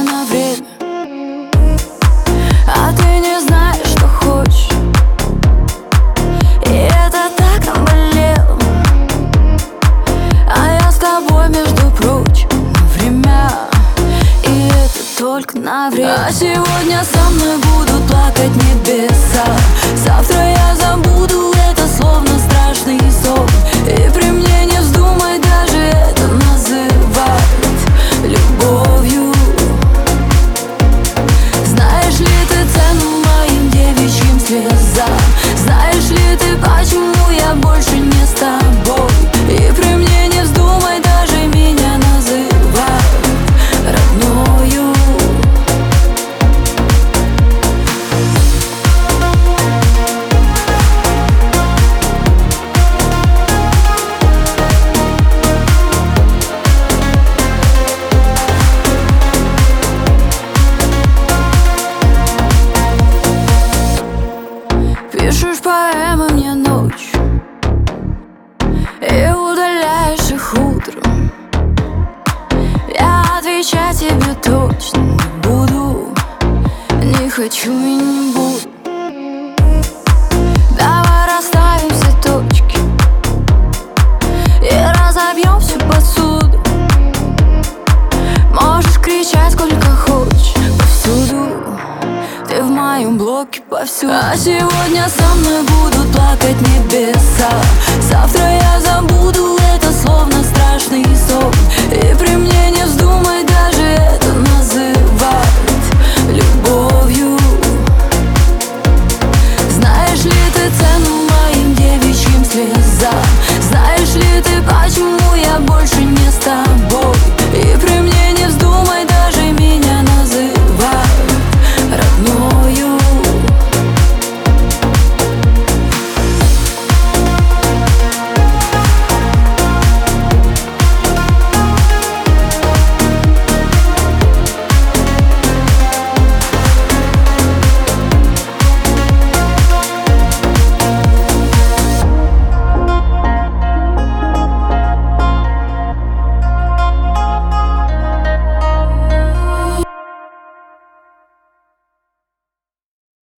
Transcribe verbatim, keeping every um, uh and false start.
на время, а ты не знаешь, что хочешь. И это так наболело, а я с тобой, между прочим, на время. И это только на время. А сегодня со мной будут плакать небеса. Завтра я забуду это, словно страшный сон. И при мне не вздумай даже это называть любовью. Знаешь ли ты цену моим девичьим слезам? Знаешь ли ты, почему я больше не с тобой? И при мне не вздумай даже меня называть родною. Пишешь поэмы мне ночью и удаляешь их утром. Я отвечать тебе точно не буду, не хочу и не буду. Давай расставим все точки и разобьем всю посуду. Можешь кричать сколько хочешь повсюду, ты в моем блоке повсюду. А сегодня со мной будут плакать небеса. Завтра я забуду это, словно страшный сон. И при мне не вздумай даже это